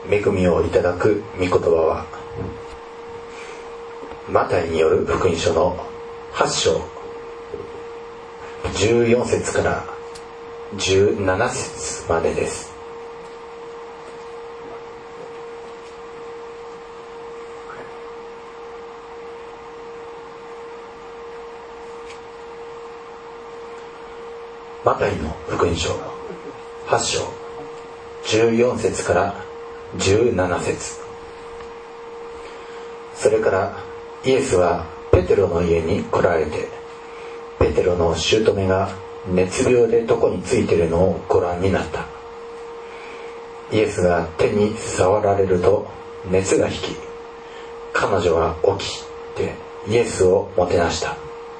恵みをいただく御言葉はマタイによる福音書の8章14節から17節までです。マタイの福音書8章14節から17節。それからイエスはペテロの家に来られて、ペテロの姑が熱病で床についているのをご覧になった。イエスが手に触られると熱が引き、彼女は起きてイエスをもてなした。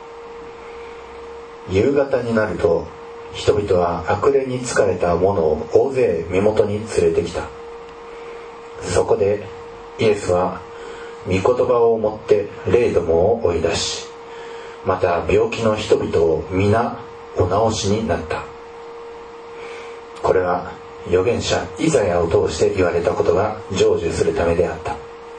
夕方になると人々は悪霊に疲れた者を大勢身元に連れてきた。そこでイエスは御言葉をもって霊どもを追い出し、また病気の人々を皆お治しになった。これは預言者イザヤを通して言われたことが成就するためであった。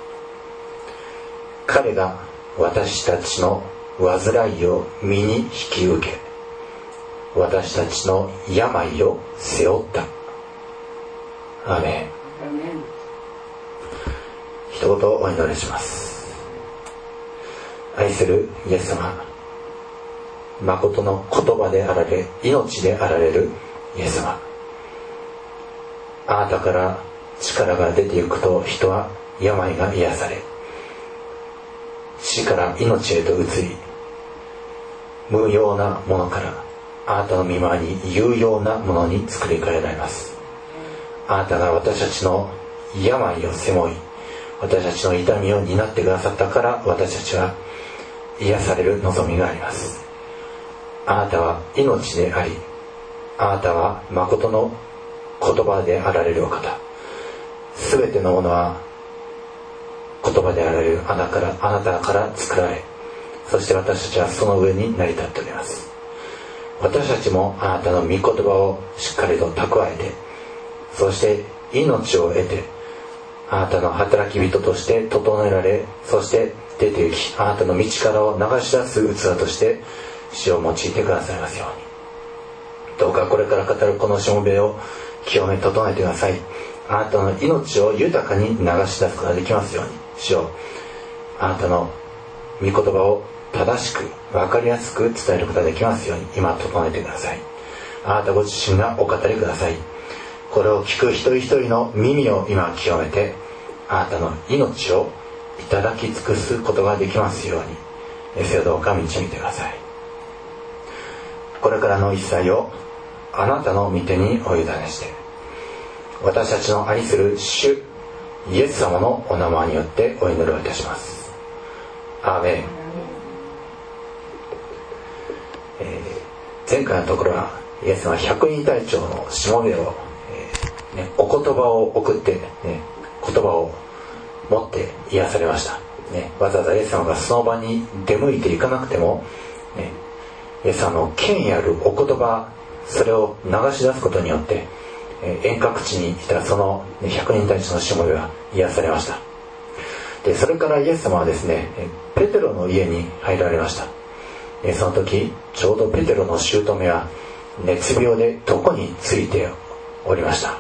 彼が私たちの患いを身に引き受け、私たちの病を背負った。アーメン。一言お祈りします。愛するイエス様、誠の言葉であられ、命であられるイエス様、あなたから力が出ていくと人は病が癒され、死から命へと移り、無用なものからあなたの御前に有用なものに作り変えられます。あなたが私たちの病を背負い、私たちの痛みを担ってくださったから、私たちは癒される望みがあります。あなたは命であり、あなたは誠の言葉であられるお方。すべてのものは言葉であられるあなたから作られ、そして私たちはその上に成り立っております。私たちもあなたの御言葉をしっかりと蓄えて、そして命を得て、あなたの働き人として整えられ、そして出て行き、あなたの道からを流し出す器として主を用いてくださいますように。どうかこれから語るこのしもべを清め整えてください。あなたの命を豊かに流し出すことができますように。主よ、あなたの御言葉を正しく分かりやすく伝えることができますように今整えてください。あなたご自身がお語りください。これを聞く一人一人の耳を今清めて、あなたの命をいただき尽くすことができますように、せよどうか導いてください。これからの一切をあなたの御手にお委ねして、私たちの愛する主イエス様のお名前によってお祈りをいたします。アーメン。前回のところはイエス様は百人隊長のしもべを、お言葉を送って、言葉を持って癒されました、わざわざイエス様がその場に出向いていかなくても、イエス様の権威あるお言葉、それを流し出すことによって、遠隔地にいたその百人隊長のしもべは癒されました。でそれからイエス様はですね、ペテロの家に入られました。その時ちょうどペテロの姑は熱病で床についておりました。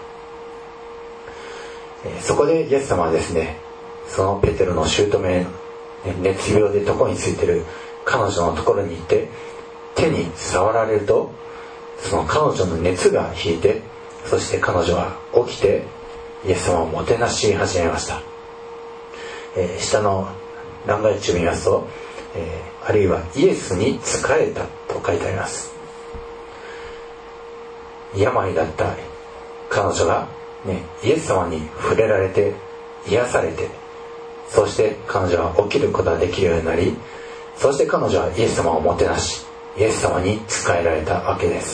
そこでイエス様はですね、そのペテロの姑、熱病で床についている彼女のところに行って手に触られると、その彼女の熱が引いて、そして彼女は起きてイエス様をもてなし始めました。下の欄外中見ますと、あるいはイエスに仕えたと書いてあります。病だった彼女が、イエス様に触れられて癒されて、そして彼女は起きることができるようになり、そして彼女はイエス様をもてなし、イエス様に仕えられたわけです。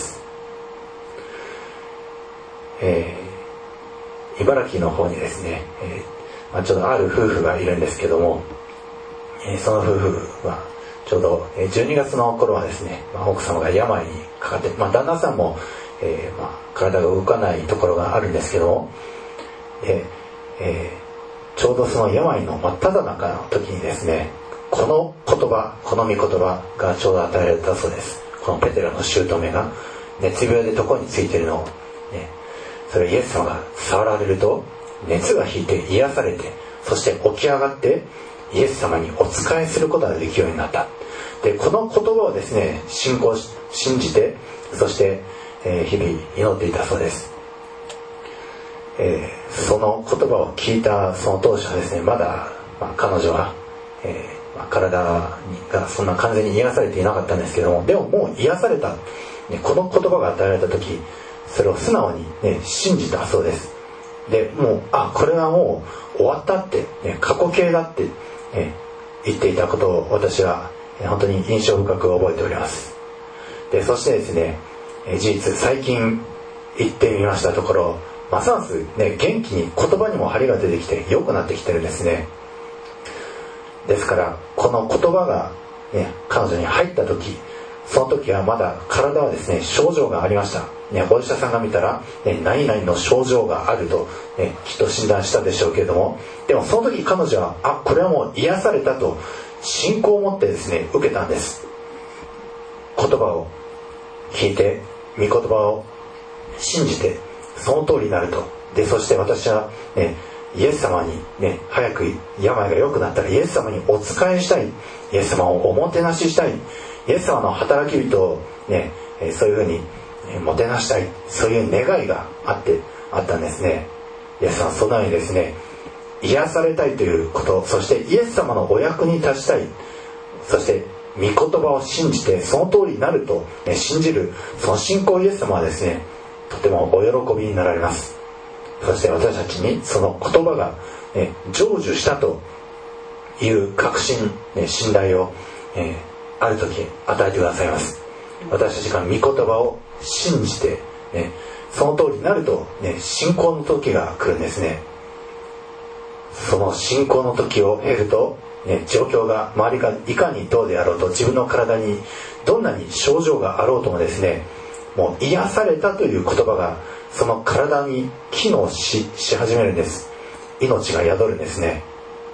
茨城の方にですね、ちょうどある夫婦がいるんですけども、その夫婦はちょうど12月の頃はですね、奥様が病にかかって、旦那さんも、体が動かないところがあるんですけども、 ちょうどその病の真っ只中の時にですね、この言葉、この御言葉がちょうど与えられたそうです。このペテロの姑が熱病で床についているのを、それをイエス様が触られると熱が引いて癒されて、そして起き上がってイエス様にお仕えすることができるようになった。でこの言葉をですね信じて、そして日々祈っていたそうです。その言葉を聞いたその当初はですね、まだ、彼女は、体がそんな完全に癒されていなかったんですけども、でももう癒された、この言葉が与えられた時、それを素直に、信じたそうです。でもうこれはもう終わったって、過去形だって、言っていたことを私は本当に印象深く覚えております。でそしてですね、事実最近行ってみましたところ、ますます、元気に言葉にも張りが出てきて良くなってきてるんですね。ですからこの言葉が、彼女に入った時、その時はまだ体はですね症状がありました、お医者さんが見たら、何々の症状があると、きっと診断したでしょうけれども、でもその時彼女はこれはもう癒されたと信仰を持ってですね受けたんです。言葉を聞いて御言葉を信じてその通りになると。でそして私は、イエス様に、早く病が良くなったらイエス様にお仕えしたい、イエス様をおもてなししたい、イエス様の働き人を、そういうふうにもてなしたい、そういう願いがあったんですね。イエス様はそのようにですね癒されたいということ、そしてイエス様のお役に立ちたい、そして御言葉を信じてその通りになると、信じるその信仰イエス様はですねとてもお喜びになられます。そして私たちにその言葉が、成就したという確信、信頼を、ある時与えてくださいます。私たちが御言葉を信じて、その通りになると、信仰の時が来るんですね。その信仰の時を経ると、状況が周りがいかにどうであろうと、自分の体にどんなに症状があろうともですね、もう癒されたという言葉がその体に機能 し始めるんです。命が宿るんですね。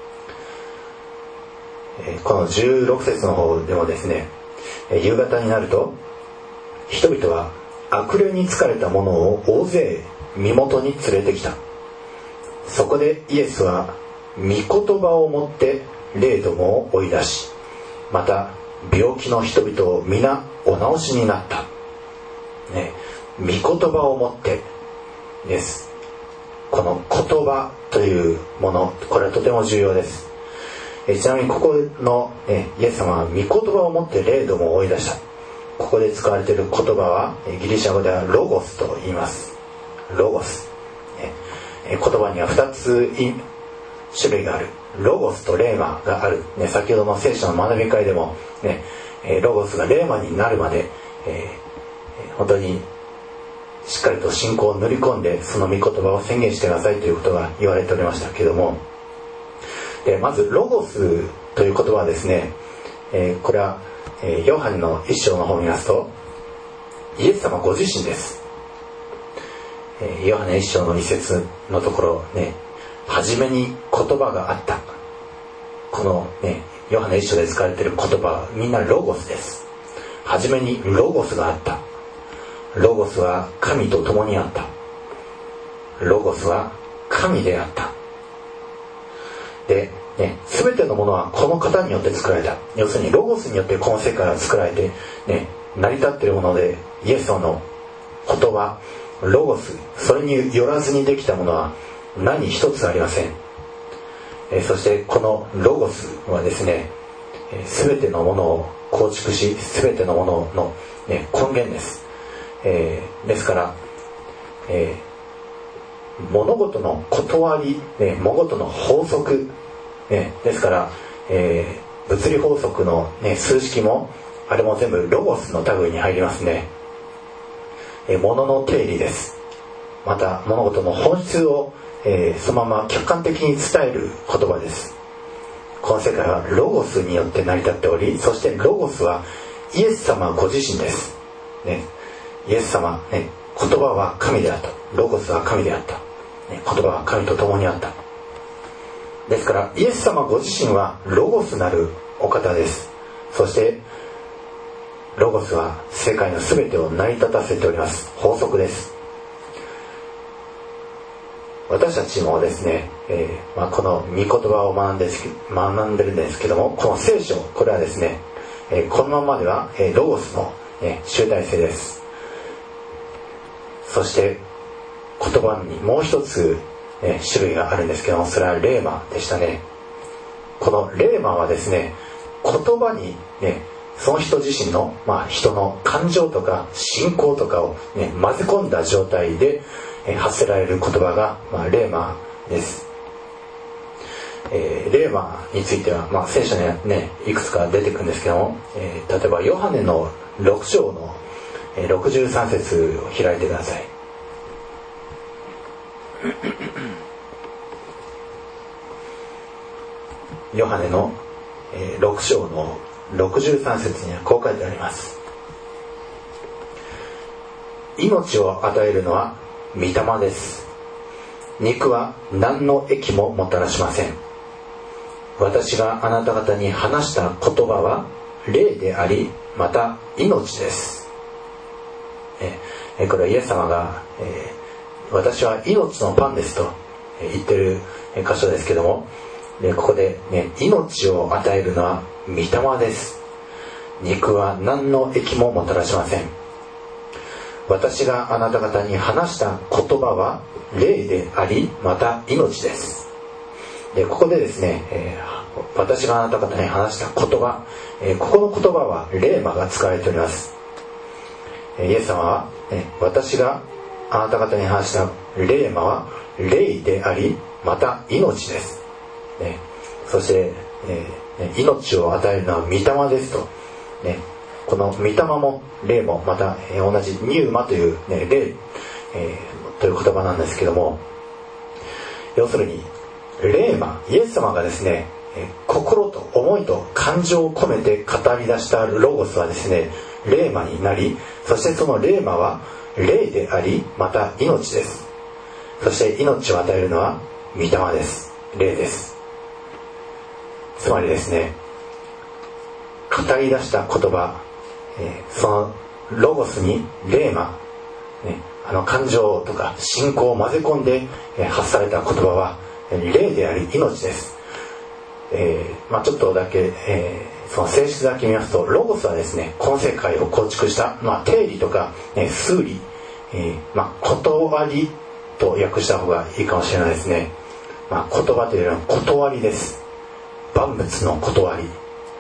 この16節の方でもですね、夕方になると人々は悪霊に疲れた者を大勢身元に連れてきた。そこでイエスは御言葉をもって霊どもを追い出し、また病気の人々を皆お治しになった、御言葉をもってです。この言葉というもの、これはとても重要です。ちなみにここの、イエス様は御言葉をもって霊どもを追い出した。ここで使われている言葉はギリシャ語ではロゴスと言います。ロゴス、言葉には2つ種類がある。ロゴスとレーマがある、先ほどの聖書の学び会でも、ロゴスがレーマになるまで、本当にしっかりと信仰を塗り込んでその御言葉を宣言してくださいということが言われておりましたけども、まずロゴスという言葉はですね、これはヨハネの一章の方を見ますとイエス様ご自身です。ヨハネ一章の一節のところね、初めに言葉があった。このねヨハネ一章で使われている言葉はみんなロゴスです。初めにロゴスがあった。ロゴスは神と共にあった。ロゴスは神であった。で、全てのものはこの方によって作られた。要するにロゴスによってこの世界は作られて、成り立っているもので、イエス様の言葉、ロゴス、それによらずにできたものは何一つありません。そしてこのロゴスはですね、全てのものを構築し、全てのものの、根源です。ですから、物事の断り、物事の法則、ですから、物理法則の、数式もあれも全部ロゴスの類に入りますね。物の定理です。また物事の本質を、そのまま客観的に伝える言葉です。この世界はロゴスによって成り立っており、そしてロゴスはイエス様ご自身です、イエス様、言葉は神であった。ロゴスは神であった、言葉は神と共にあった。 ですからイエス様ご自身はロゴスなるお方です。そしてロゴスは世界の全てを成り立たせております。法則です。私たちもですね、この御言葉を学んでるんですけども、この聖書、これはですね、このままではロゴスの集大成です。そして言葉にもう一つ種類があるんですけども、それはレーマでしたね。このレーマはですね、言葉にその人自身の、人の感情とか信仰とかを混ぜ込んだ状態で発せられる言葉が、レーマです。レーマについては、聖書にいくつか出てくるんですけども、例えばヨハネの6章の63節を開いてください。ヨハネの6章の63節にはこう書いてあります。命を与えるのは御霊です。肉は何の益ももたらしません。私があなた方に話した言葉は霊であり、また命です。これはイエス様が、私は命のパンですと言ってる箇所ですけども、ここで、命を与えるのは御霊です。肉は何の益ももたらしません。私があなた方に話した言葉は霊であり、また命です。でここでですね、私があなた方に話した言葉、ここの言葉はレーマが使われております。イエス様は、私があなた方に話したレーマは霊であり、また命です。そして、命を与えるのは御霊ですと、この御霊も霊もまた同じニューマという、霊、という言葉なんですけども、要するにレーマ、イエス様がですね、心と思いと感情を込めて語り出したロゴスはですね、レーマになり、そしてそのレーマは霊であり、また命です。そして命を与えるのは御霊です。霊です。つまりですね、語り出した言葉、そのロゴスにレーマ、感情とか信仰を混ぜ込んで発された言葉は霊であり命です。ちょっとだけ、その性質だけ見ますと、ロゴスはですね、この世界を構築した、定理とか、数理、断りと訳した方がいいかもしれないですね。言葉というよりは断りです。万物の断り、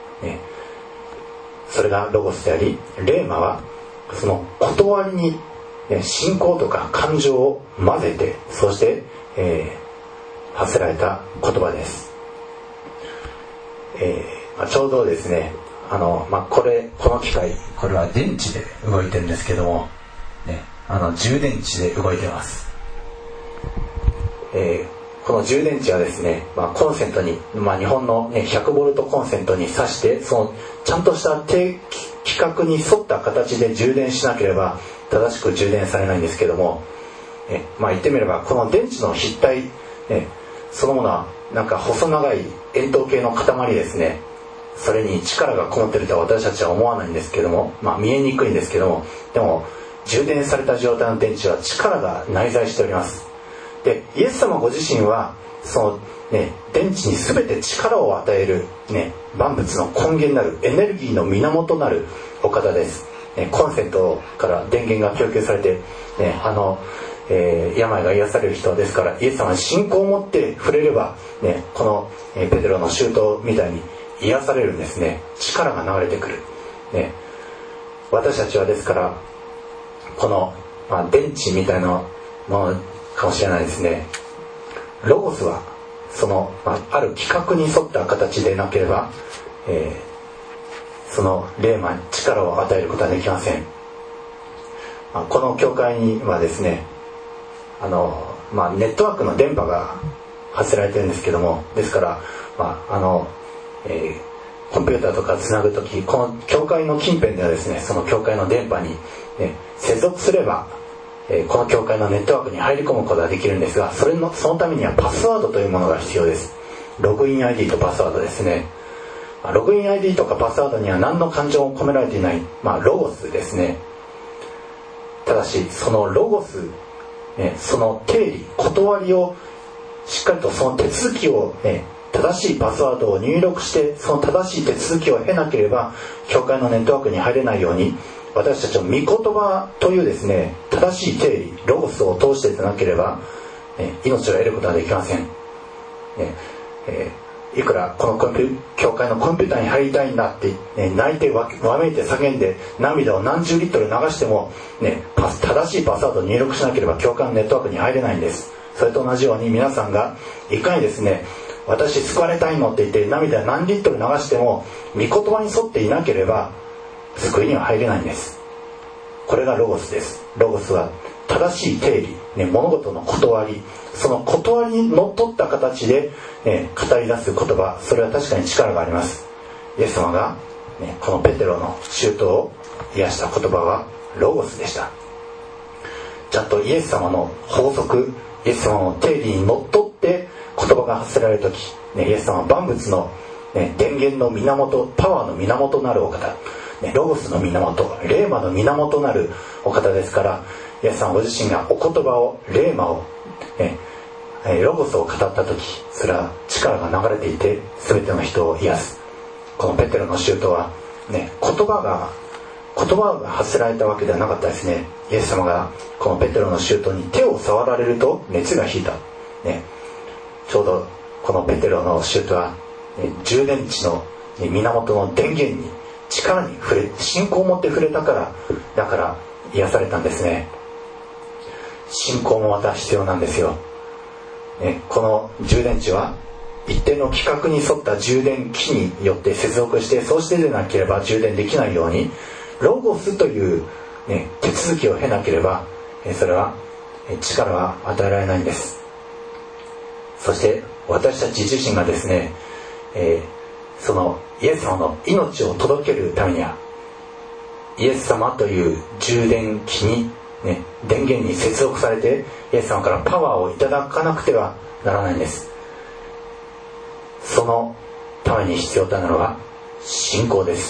それがロゴスであり、レーマはその断りに、信仰とか感情を混ぜて、そして、発せられた言葉です。ちょうどですね、この機械、これは電池で動いてるんですけども、充電池で動いています。この充電池はですね、コンセントに、日本の、100ボルトコンセントに挿して、そのちゃんとした規格に沿った形で充電しなければ正しく充電されないんですけども、言ってみればこの電池の筆体、そのものはなんか細長い円筒形の塊ですね。それに力がこもっているとは私たちは思わないんですけども、見えにくいんですけども、でも充電された状態の電池は力が内在しております。でイエス様ご自身はその、電池に全て力を与える、万物の根源なるエネルギーの源なるお方です。コンセントから電源が供給されて、病が癒される人ですから、イエス様に信仰を持って触れれば、このペテロの周到みたいに癒されるんですね。力が流れてくる、私たちはですからこの、電池みたいなものかもしれないですね。ロゴスはその、ある規格に沿った形でなければ、そのレーマに力を与えることはできません。この教会にはですね、ネットワークの電波が発せられてるんですけども、ですから、コンピューターとかつなぐとき、この教会の近辺ではですね、その教会の電波に、接続すれば、この教会のネットワークに入り込むことができるんですが、そのためにはパスワードというものが必要です。 ログイン ID とパスワードですね。ログイン ID とかパスワードには何の感情も込められていない、ロゴスですね。ただしそのロゴス、その定理、断りをしっかりとその手続きを、正しいパスワードを入力してその正しい手続きを経なければ教会のネットワークに入れないように、私たちの御言葉というですね、正しい定理、ロゴスを通してでなければ、命を得ることはできません。いくらこの教会のコンピューターに入りたいんだって、泣いてわめいて叫んで涙を何十リットル流しても、正しいパスワードを入力しなければ教会のネットワークに入れないんです。それと同じように皆さんがいかにですね、私救われたいのって言って涙何リットル流しても御言葉に沿っていなければ救いには入れないんです。これがロゴスです。ロゴスは正しい定理、物事の断り、その断りにのっとった形で、語り出す言葉、それは確かに力があります。イエス様が、このペテロの舅を癒した言葉はロゴスでした。ちゃんとイエス様の法則、イエス様の定理にのっとって言葉が発せられるとき、イエス様は万物の、電源の源、パワーの源なるお方、ロゴスの源、レーマの源なるお方ですから、イエス様ご自身がお言葉を、レーマを、ロゴスを語ったとき、それは力が流れていて全ての人を癒す。このペテロの舅は、言葉が発せられたわけではなかったですね。イエス様がこのペテロの舅に手を触られると熱が引いた、ちょうどこのペテロの舅は、充電池の源の電源に力に触れ、信仰を持って触れたから、だから癒されたんですね。信仰もまた必要なんですよ。この充電池は一定の規格に沿った充電器によって接続して、そうしてでなければ充電できないように、ロゴスという、手続きを経なければ、それは力は与えられないんです。そして私たち自身がですね、そのイエス様の命を届けるためには、イエス様という充電器に、電源に接続されてイエス様からパワーをいただかなくてはならないんです。そのために必要となるのは信仰です。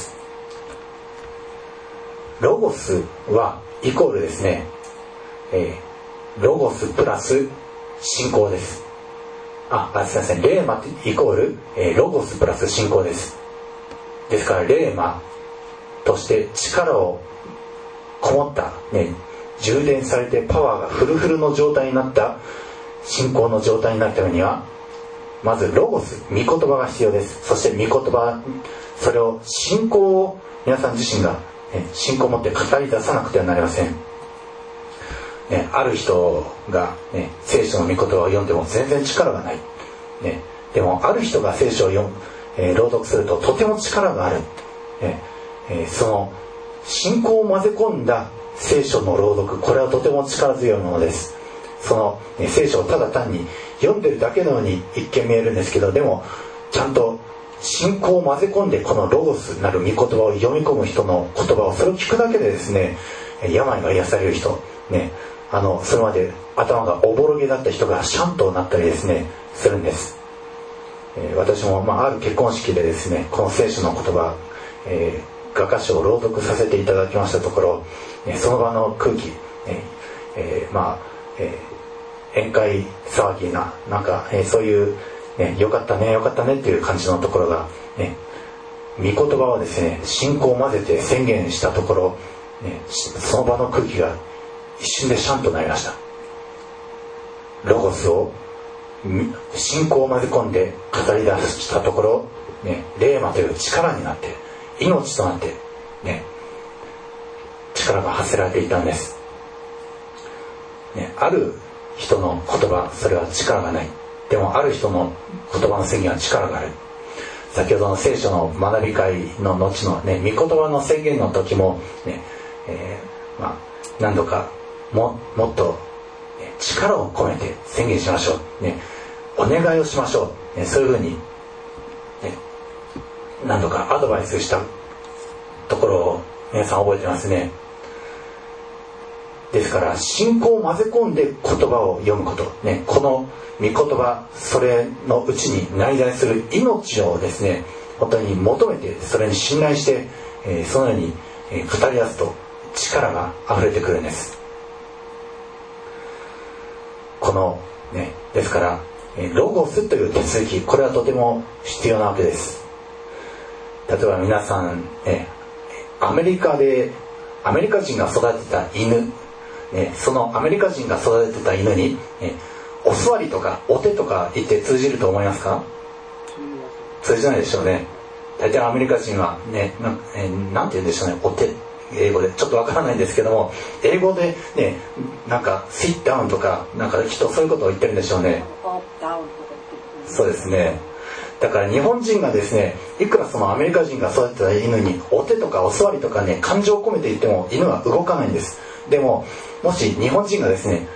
ロゴスはイコールですね、ロゴスプラス信仰です。すいません、レーマイコール、ロゴスプラス信仰です。ですからレーマとして力をこもった、充電されてパワーがフルフルの状態になった信仰の状態になるためには、まずロゴス、御言葉が必要です。そして御言葉、それを信仰を皆さん自身が、信仰を持って語り出さなくてはなりません。ある人が、聖書の御言葉を読んでも全然力がない、でもある人が聖書を朗読するととても力がある、その信仰を混ぜ込んだ聖書の朗読、これはとても力強いものです。その、聖書をただ単に読んでるだけのように一見見えるんですけど、でもちゃんと信仰を混ぜ込んでこのロゴスなる御言葉を読み込む人の言葉を、それを聞くだけでですね、病が癒される人、それまで頭がおぼろげだった人がシャンとなったりですねするんです。私も、ある結婚式でですね、この聖書の言葉、画家書を朗読させていただきましたところ、その場の空気、宴会騒ぎな、そういう、よかったねよかったねっていう感じのところが、御言葉をですね、信仰を混ぜて宣言したところ、その場の空気が一瞬でシャンとなりました。ロゴスを信仰を混ぜ込んで語り出したところ、レーマという力になって、命となって、力が発せられていたんです。ある人の言葉、それは力がない。でもある人の言葉の宣言は力がある。先ほどの聖書の学び会の後の、御言葉の宣言の時も、何度かもっと力を込めて宣言しましょう、お願いをしましょう、そういうふうに、何度かアドバイスしたところを皆さん覚えてますね。 ですから信仰を混ぜ込んで言葉を読むこと、ね、この御言葉、それのうちに内在する命をですね、本当に求めて、それに信頼して、そのように語り出すと力が溢れてくるんです。このね、ですからロゴスという手続き、これはとても必要なわけです。例えば皆さん、アメリカ人が育てた犬、そのアメリカ人が育てた犬に、お座りとかお手とか言って通じると思いますか？通じないでしょうね。大体アメリカ人はね、なんて言うんでしょうね、お手、英語でちょっとわからないんですけども、英語でね、なんか sit down とかなんかきっとそういうことを言ってるんでしょうね。そうですね。だから日本人がですね、いくらそのアメリカ人が育てた犬にお手とかお座りとかね、感情を込めて言っても犬は動かないんです。でももし日本人がですね、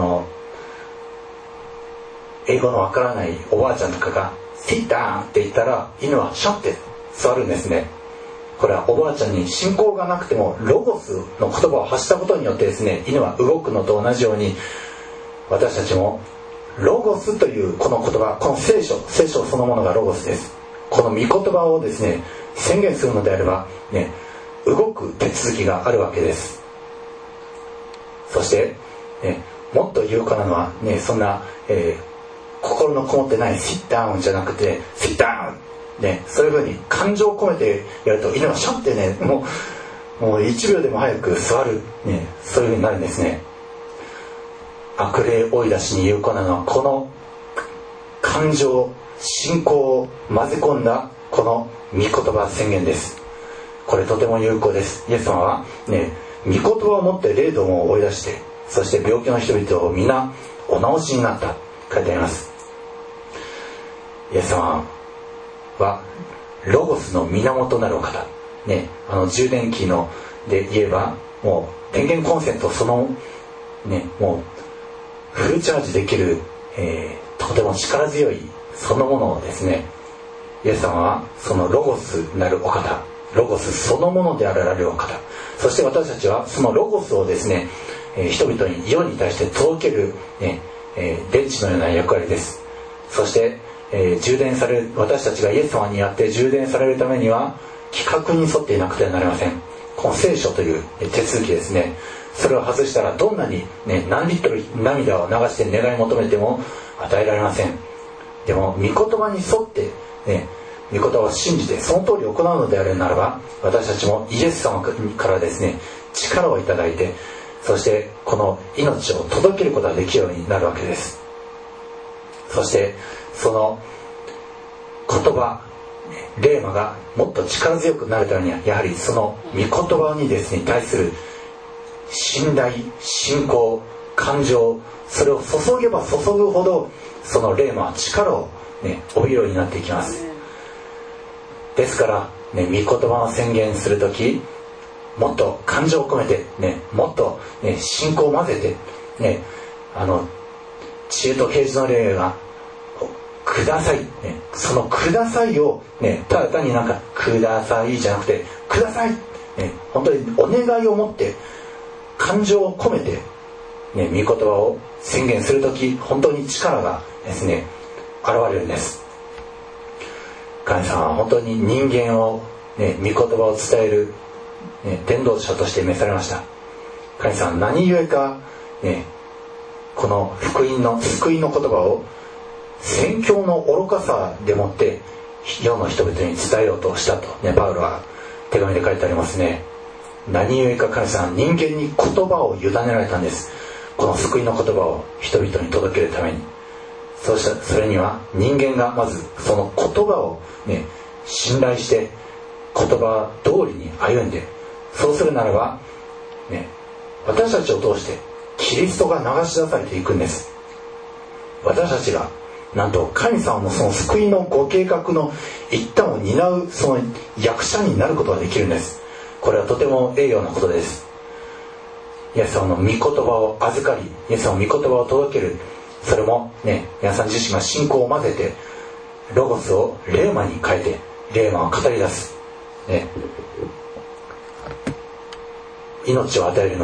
英語のわからないおばあちゃんとかが sit down って言ったら犬はシャッて座るんですね。これはおばあちゃんに信仰がなくてもロゴスの言葉を発したことによってですね、犬は動くのと同じように、私たちもロゴスというこの言葉、この聖書そのものがロゴスです。この御言葉をですね、宣言するのであればね、動く手続きがあるわけです。そして、もっと有効なのはね、そんな、心のこもってないsit downじゃなくてsit down、ね、そういうふうに感情を込めてやると犬はシャッてね、もう1秒でも早く座る、ね、そういうふうになるんですね。悪霊追い出しに有効なのはこの感情、信仰を混ぜ込んだこの御言葉宣言です。これとても有効です。イエス様はね、御言葉を持って霊どもを追い出して、そして病気の人々を皆お治しになった書いてあります。イエス様はロゴスの源なるお方、ね、充電器ので言えばもう電源コンセントそのね、もうフルチャージできる、とても力強いそのものをですね、イエス様はそのロゴスなるお方、ロゴスそのものであられるお方、そして私たちはそのロゴスをですね、人々に世に対して届ける、ね、電池のような役割です。そして、充電される、私たちがイエス様にあって充電されるためには規格に沿っていなくてはなりません。この聖書という手続きですね、それを外したらどんなに、ね、何リットル涙を流して願い求めても与えられません。でも御言葉に沿って、ね、御言葉を信じてその通り行うのであるならば、私たちもイエス様からですね、力をいただいて、そしてこの命を届けることができるようになるわけです。そしてその言葉、レーマがもっと力強くなるためには、やはりその御言葉にですね、対する信頼、信仰、感情、それを注げば注ぐほどそのレーマは力を、ね、帯びるようになっていきます。ですから、ね、御言葉を宣言するとき、もっと感情を込めて、ね、もっと、ね、信仰を混ぜて、ね、知恵と啓示の霊がください、ね、そのくださいを、ね、ただ単になんかくださいじゃなくてください、ね、本当にお願いを持って感情を込めて、ね、御言葉を宣言するとき、本当に力がですね現れるんです。神様は本当に人間を、ね、御言葉を伝える、ね、伝道者として召されました。神様は何故か、ね、この福音の救いの言葉を宣教の愚かさでもって世の人々に伝えようとしたと、ね、パウロは手紙で書いてありますね。何故か神様は人間に言葉を委ねられたんです。この救いの言葉を人々に届けるために。それには人間がまずその言葉を、ね、信頼して言葉通りに歩んで、そうするならば、ね、私たちを通してキリストが流し出されていくんです。私たちがなんと神様のその救いのご計画の一端を担うその役者になることができるんです。これはとても栄誉なことです。イエス様の御言葉を預かり、イエス様の御言葉を届ける、それもね、皆さん自身が信仰を混ぜてロゴスをレーマに変えてレーマを語り出す、ね、命を与えるのは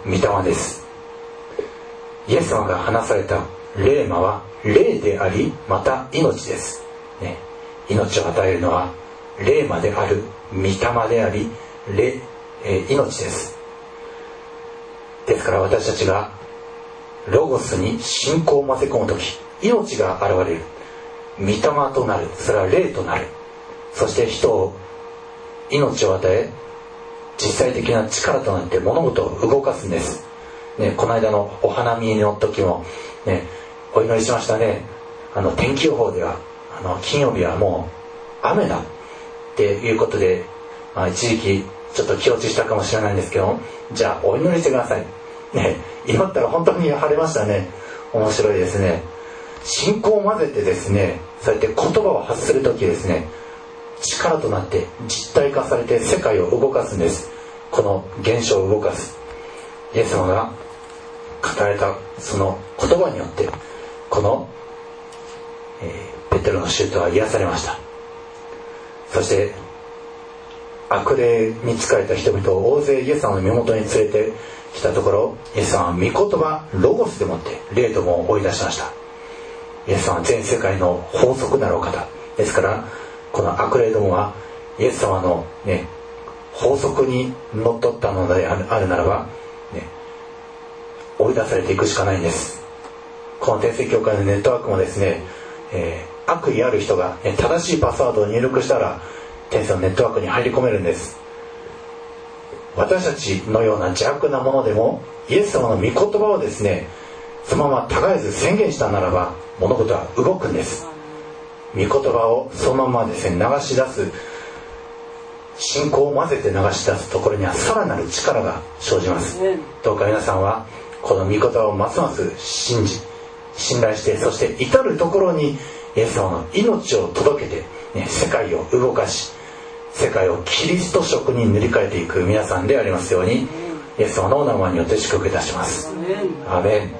御霊です。イエス様が話された霊魔は霊であり、また命です、ね、命を与えるのは霊魔である御霊であり、命です。ですから私たちがロゴスに信仰を混ぜ込むとき、命が現れる、御霊となる、それは霊となる。そして人を命を与え、実際的な力となって物事を動かすんです、ね、この間のお花見の時も、ね、お祈りしましたね。天気予報では金曜日はもう雨だっていうことで、一時期ちょっと気落ちしたかもしれないんですけど、じゃあお祈りしてください、ね、祈ったら本当に晴れましたね。面白いですね。信仰を混ぜてですね、そうやって言葉を発するときですね、力となって実体化されて世界を動かすんです。この現象を動かす。イエス様が語られたその言葉によって、この、ペテロの舅は癒されました。そして悪霊に疲れた人々を大勢イエス様の身元に連れてきたところ、イエス様は御言葉ロゴスでもって霊どもを追い出しました。イエス様は全世界の法則なるお方ですから、この悪霊どもはイエス様の、ね、法則にのっとったのであるならば、ね、追い出されていくしかないんです。この天聖教会のネットワークもですね、悪意ある人が、ね、正しいパスワードを入力したら天聖のネットワークに入り込めるんです。私たちのような邪悪なものでもイエス様の御言葉をですね、そのまま絶えず宣言したならば物事は動くんです。御言葉をそのままですね流し出す、信仰を混ぜて流し出すところにはさらなる力が生じます。どうか皆さんはこの御言葉をますます信頼して、そして至るところにイエス様の命を届けて、ね、世界を動かし、世界をキリスト色に塗り替えていく皆さんでありますように、イエス様のお名前によって祝福いたします。アーメン。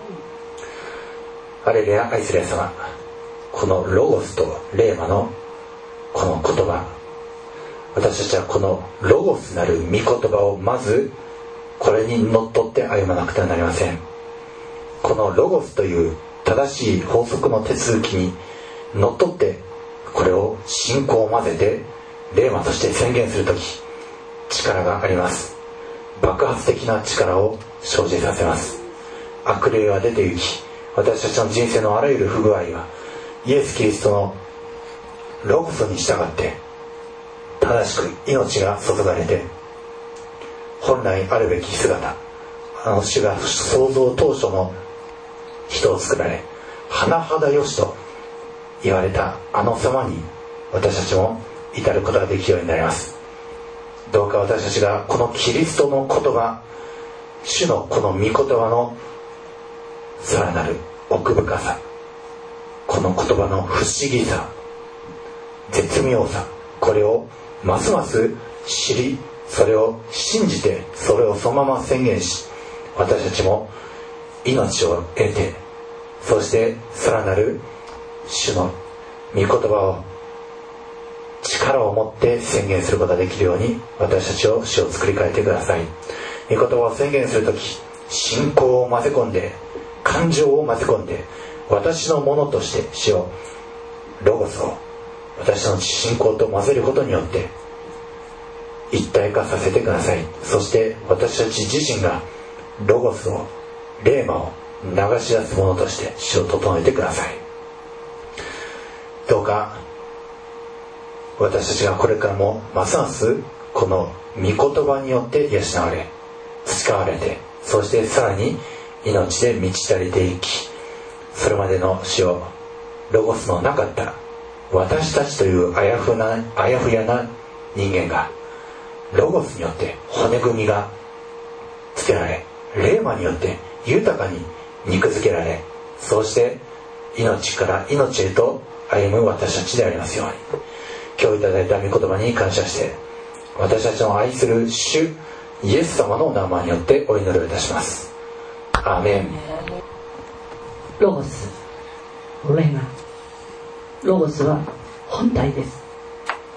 ハレルヤ。愛するイエス様、このロゴスとレーマのこの言葉、私たちはこのロゴスなる御言葉をまずこれにのっとって歩まなくてはなりません。このロゴスという正しい法則の手続きにのっとって、これを信仰を混ぜてレーマとして宣言するとき、力があります。爆発的な力を生じさせます。悪霊は出て行き、私たちの人生のあらゆる不具合はイエス・キリストのロゴスに従って正しく命が注がれて、本来あるべき姿、主が創造当初の人を作られ、甚だよしと言われたあの様に私たちも至ることができるようになります。どうか私たちがこのキリストの言葉、主のこの御言葉のさらなる奥深さ、この言葉の不思議さ、絶妙さ、これをますます知り、それを信じて、それをそのまま宣言し、私たちも命を得て、そしてさらなる主の御言葉を力を持って宣言することができるように、私たちを主を作り変えてください。御言葉を宣言するとき、信仰を混ぜ込んで、感情を混ぜ込んで、私のものとして主をロゴスを私の信仰と混ぜることによって一体化させてください。そして私たち自身がロゴスを、レーマを流し出すものとして主を整えてください。どうか私たちがこれからもますますこの御言葉によって養われ、培われて、そしてさらに命で満ち足りていき、それまでの主をロゴスのなかった私たちというあやふやな人間がロゴスによって骨組みがつけられ、レーマによって豊かに肉づけられ、そうして命から命へと歩む私たちでありますように。今日いただいた御言葉に感謝して、私たちの愛する主イエス様のお名前によってお祈りをいたします。アーメン。 ロゴス、レーマ、ロゴスは本体です。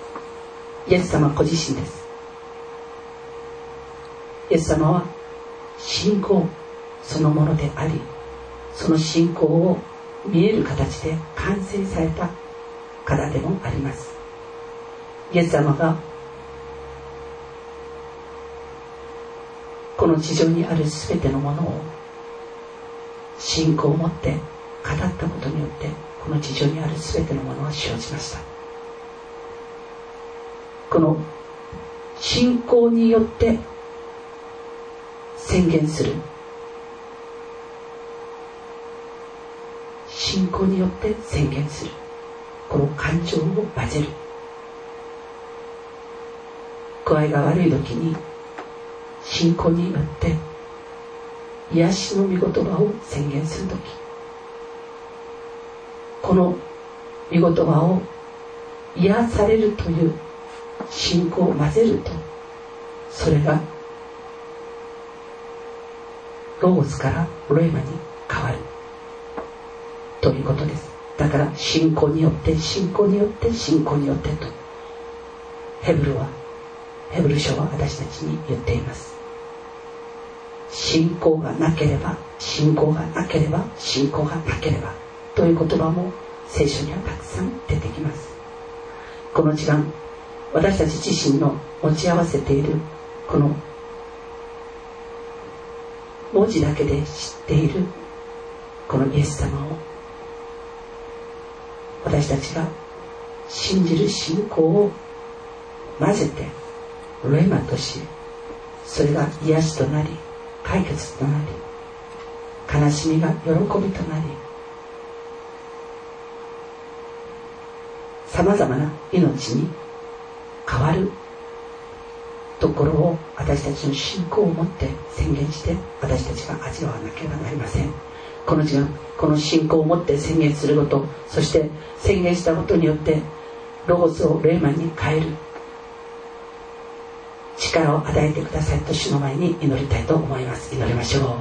イエス様ご自身です。イエス様は信仰そのものであり、その信仰を見える形で完成された方でもあります。イエス様がこの地上にあるすべてのものを信仰を持って語ったことによって、この地上にあるすべてのものは生じました。この信仰によって宣言する、信仰によって宣言する、この感情を混ぜる。具合が悪い時に信仰によって癒しの御言葉を宣言する時、この御言葉を癒されるという信仰を混ぜると、それがロゴスからロエマに変わるということです。だから信仰によって信仰によって信仰によってとヘブル書は私たちに言っています。信仰がなければ信仰がなければ信仰がなければという言葉も聖書にはたくさん出てきます。この時間、私たち自身の持ち合わせているこの文字だけで知っているこのイエス様を、私たちが信じる信仰を混ぜてレマとし、それが癒しとなり解決となり、悲しみが喜びとなり、さまざまな命に変わるところを私たちの信仰を持って宣言して、私たちが味わわなければなりません。この時間、この信仰を持って宣言すること、そして宣言したことによってロゴスをレーマンに変える力を与えてくださいと主の前に祈りたいと思います。祈りましょう。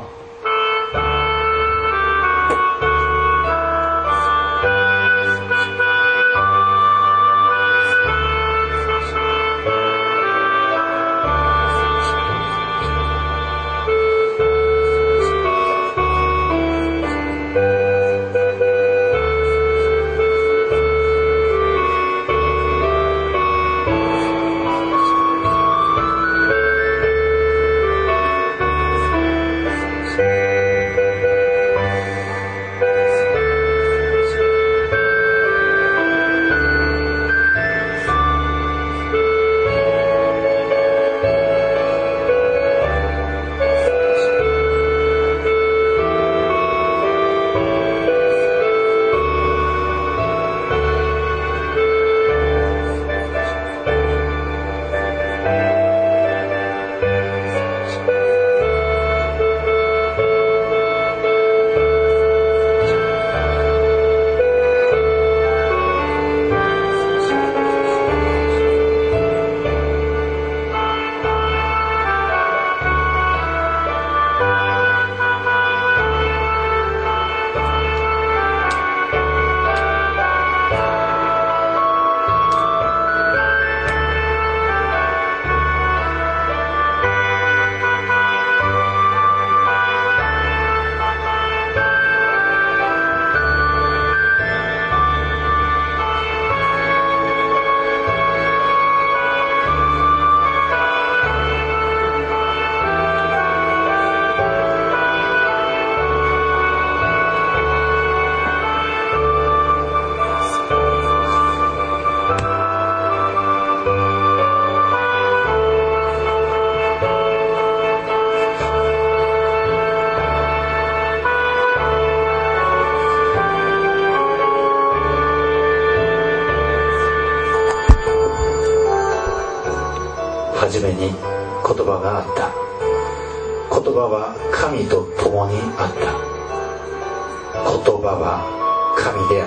初めに言葉があった。言葉は神と共にあった。言葉は神であった。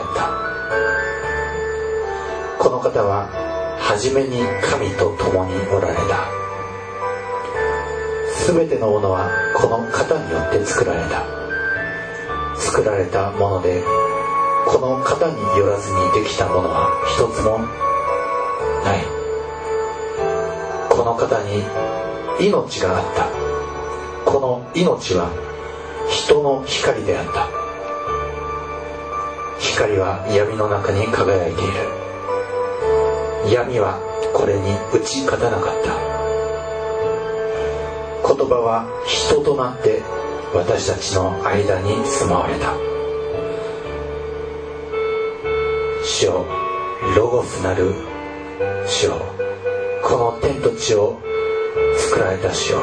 この方は初めに神と共におられた。すべてのものはこの方によって作られた。作られたもので、この方によらずにできたものは一つもない。この方に命があった。 この命は人の光であった。光は闇の中に輝いている。闇はこれに打ち勝たなかった。言葉は人となって私たちの間に住まわれた。主よ、ロゴスなる主よ、この天と地を作られた主よ、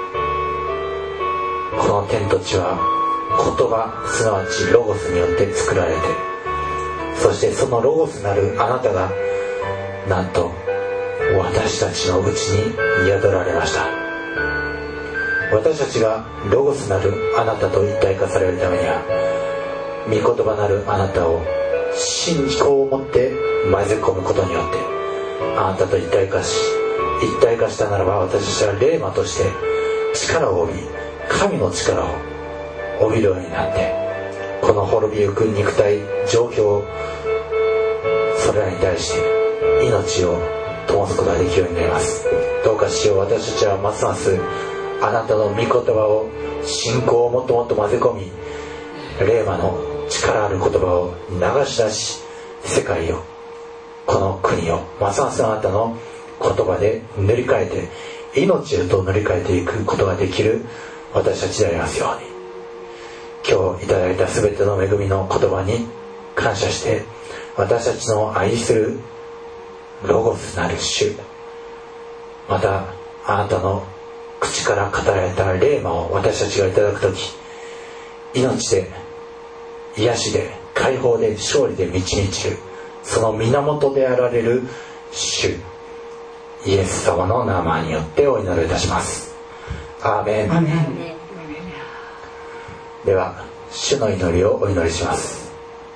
この天と地は言葉、すなわちロゴスによって作られて、そしてそのロゴスなるあなたがなんと私たちのうちに宿られました。私たちがロゴスなるあなたと一体化されるためには、御言葉なるあなたを信仰を持って混ぜ込むことによって、あなたと一体化したならば、私たちは霊魔として力を帯び、神の力を帯びるようになって、この滅びゆく肉体状況、それらに対して命を灯すことができるようになります。どうか主よ、私たちはますますあなたの御言葉を信仰をもっともっと混ぜ込み、霊魔の力ある言葉を流し出し、世界を、この国をますますあなたの言葉で塗り替えて、命へと塗り替えていくことができる私たちでありますように。今日いただいた全ての恵みの言葉に感謝して、私たちの愛するロゴスなる主、またあなたの口から語られた霊魔を私たちがいただくとき、命で、癒しで、解放で、勝利で満ち満ちる、その源であられる主イエス様の名前によってお祈りいたします。アーメン。アーメン。では主の祈りをお祈りします。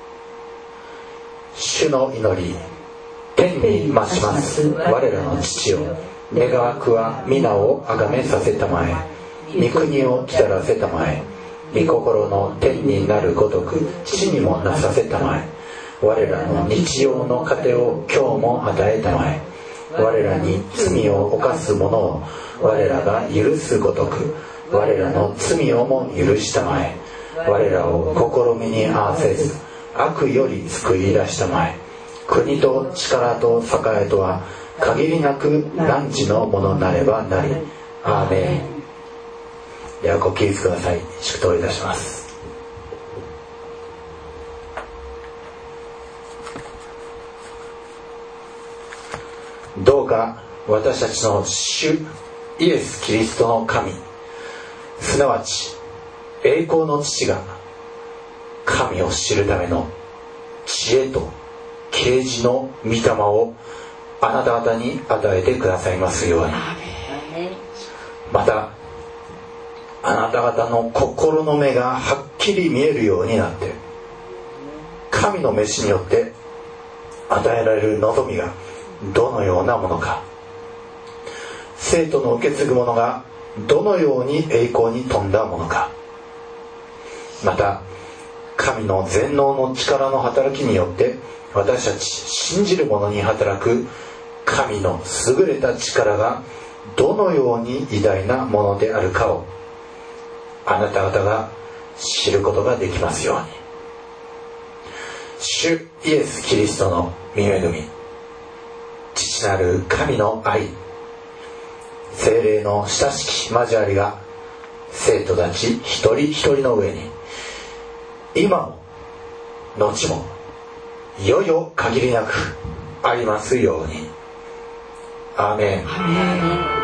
主の祈り。天に増します我らの父よ、願わくは皆をあがめさせたまえ、御国を来たらせたまえ、御心の天になるごとく地にもなさせたまえ、我らの日曜の糧を今日も与えたまえ、我らに罪を犯す者を我らが許すごとく我らの罪をも許したまえ、我らを試みに合わせず悪より救い出したまえ、国と力と栄とは限りなく汝のものなればなり。アーメン。ではご起立ください。祝祷いたします。どうか私たちの主イエス・キリストの神、すなわち栄光の父が神を知るための知恵と啓示の御霊をあなた方に与えてくださいますように。またあなた方の心の目がはっきり見えるようになって、神の召しによって与えられる望みがどのようなものか、生徒の受け継ぐものがどのように栄光に富んだものか、また神の全能の力の働きによって私たち信じる者に働く神の優れた力がどのように偉大なものであるかをあなた方が知ることができますように。主イエス・キリストの御恵み、父なる神の愛、聖霊の親しき交わりが生徒たち一人一人の上に今も後もいよいよ限りなくありますように。アーメン。